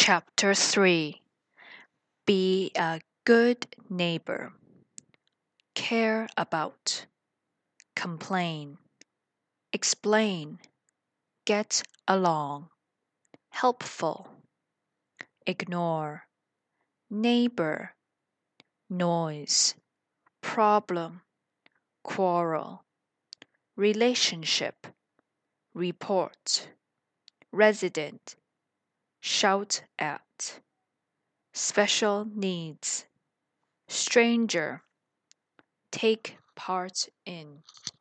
Chapter 3. Be a good neighbor. Care about. Complain. Explain. Get along. Helpful. Ignore. Neighbor. Noise. Problem. Quarrel. Relationship. Report. Resident. Shout at. Special needs. Stranger. Take part in.